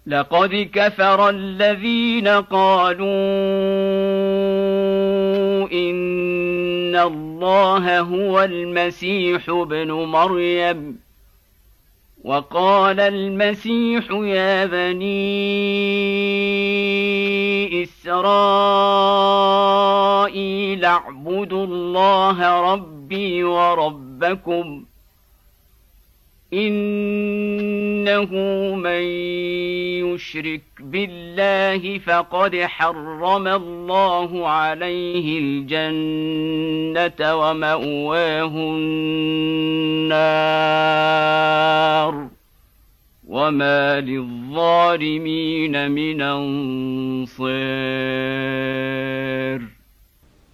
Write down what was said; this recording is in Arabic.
لقد كفر الذين قالوا إن الله هو المسيح ابن مريم وقال المسيح يا بني إسرائيل اعبدوا الله ربي وربكم إنه من يشرك بالله فقد حرم الله عليه الجنة ومأواه النار وما للظالمين من أنصار.